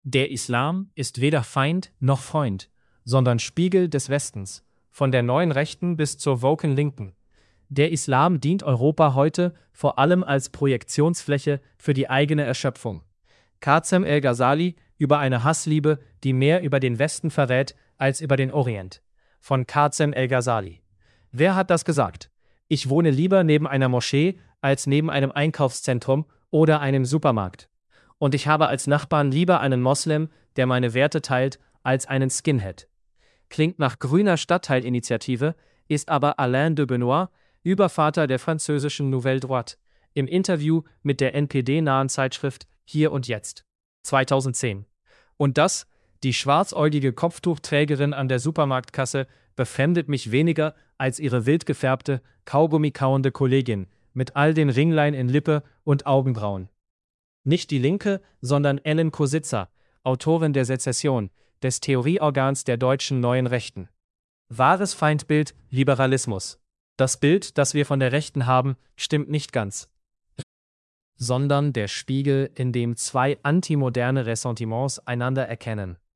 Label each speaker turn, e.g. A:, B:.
A: Der Islam ist weder Feind noch Freund, sondern Spiegel des Westens, von der neuen Rechten bis zur woken Linken. Der Islam dient Europa heute vor allem als Projektionsfläche für die eigene Erschöpfung. Kazem El-Ghazali über eine Hassliebe, die mehr über den Westen verrät als über den Orient. Von Kazem El-Ghazali. Wer hat das gesagt? Ich wohne lieber neben einer Moschee als neben einem Einkaufszentrum oder einem Supermarkt. Und ich habe als Nachbarn lieber einen Moslem, der meine Werte teilt, als einen Skinhead. Klingt nach grüner Stadtteilinitiative, ist aber Alain de Benoit, Übervater der französischen Nouvelle Droite, im Interview mit der NPD-nahen Zeitschrift Hier und Jetzt. 2010. Und das, die schwarzäugige Kopftuchträgerin an der Supermarktkasse, befremdet mich weniger als ihre wild gefärbte, kaugummikauende Kollegin mit all den Ringlein in Lippe und Augenbrauen. Nicht die Linke, sondern Ellen Kositzer, Autorin der Sezession, des Theorieorgans der deutschen Neuen Rechten. Wahres Feindbild: Liberalismus. Das Bild, das wir von der Rechten haben, stimmt nicht ganz, sondern der Spiegel, in dem zwei antimoderne Ressentiments einander erkennen.